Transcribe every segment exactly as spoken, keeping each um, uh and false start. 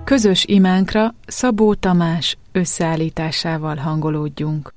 Közös imánkra Szabó Tamás összeállításával hangolódjunk.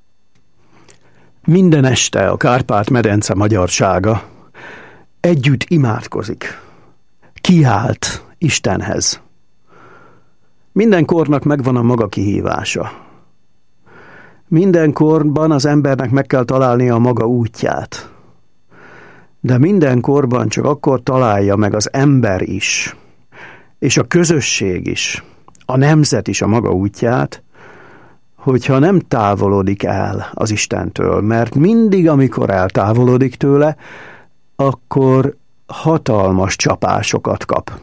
Minden este a Kárpát-medence magyarsága együtt imádkozik, kiált Istenhez. Minden kornak megvan a maga kihívása. Minden korban az embernek meg kell találnia a maga útját. De minden korban csak akkor találja meg az ember is, és a közösség is, a nemzet is a maga útját, hogyha nem távolodik el az Istentől, mert mindig, amikor eltávolodik tőle, akkor hatalmas csapásokat kap.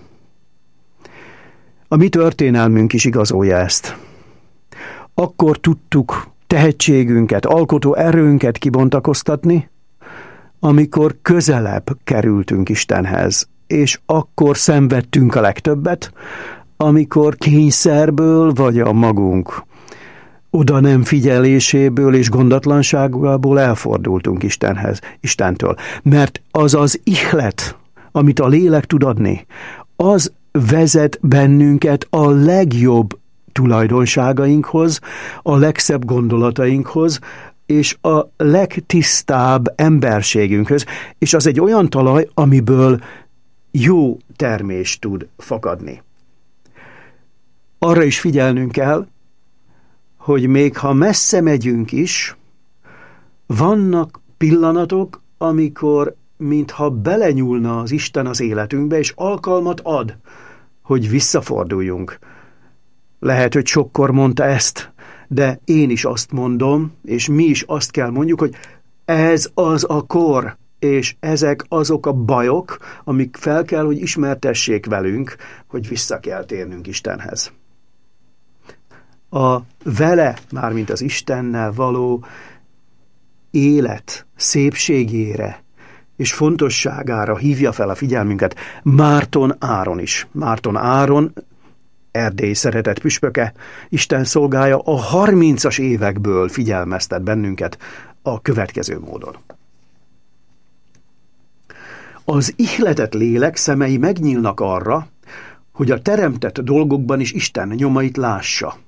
A mi történelmünk is igazolja ezt. Akkor tudtuk tehetségünket, alkotó erőnket kibontakoztatni, amikor közelebb kerültünk Istenhez, és akkor szenvedtünk a legtöbbet, amikor kényszerből vagy a magunk oda nem figyeléséből és gondatlanságából elfordultunk Istenhez, Istentől. Mert az az ihlet, amit a lélek tud adni, az vezet bennünket a legjobb tulajdonságainkhoz, a legszebb gondolatainkhoz, és a legtisztább emberségünkhöz, és az egy olyan talaj, amiből jó termés tud fakadni. Arra is figyelnünk kell, hogy még ha messze megyünk is, vannak pillanatok, amikor mintha belenyúlna az Isten az életünkbe, és alkalmat ad, hogy visszaforduljunk. Lehet, hogy sokkor mondta ezt, de én is azt mondom, és mi is azt kell mondjuk, hogy ez az a kor, és ezek azok a bajok, amik fel kell, hogy ismertessék velünk, hogy vissza kell térnünk Istenhez. A vele, mármint az Istennel való élet szépségére és fontosságára hívja fel a figyelmünket Márton Áron is. Márton Áron, Erdély szeretett püspöke, Isten szolgája, a harmincas évekből figyelmeztet bennünket a következő módon. Az ihletett lélek szemei megnyílnak arra, hogy a teremtett dolgokban is Isten nyomait lássa.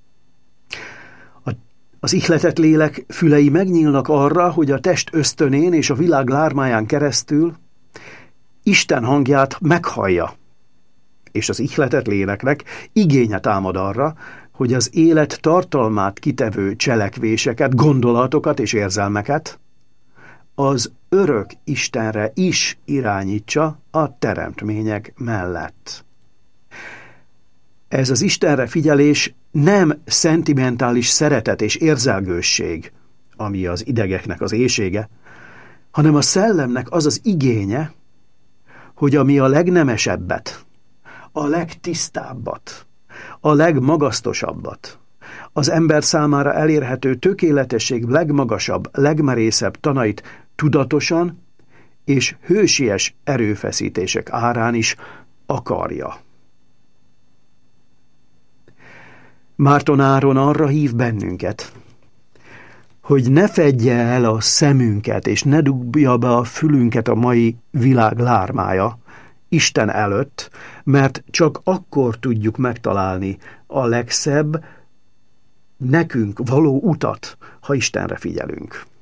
Az ihletett lélek fülei megnyílnak arra, hogy a test ösztönén és a világ lármáján keresztül Isten hangját meghallja. És az ihletett léleknek igénye támad arra, hogy az élet tartalmát kitevő cselekvéseket, gondolatokat és érzelmeket az örök Istenre is irányítsa a teremtmények mellett. Ez az Istenre figyelés nem szentimentális szeretet és érzelgősség, ami az idegeknek az éhsége, hanem a szellemnek az az igénye, hogy ami a legnemesebbet, a legtisztábbat, a legmagasztosabbat, az ember számára elérhető tökéletesség legmagasabb, legmerészebb tanait tudatosan és hősies erőfeszítések árán is akarja. Márton Áron arra hív bennünket, hogy ne fedje el a szemünket, és ne dugja be a fülünket a mai világ lármája Isten előtt, mert csak akkor tudjuk megtalálni a legszebb, nekünk való utat, ha Istenre figyelünk.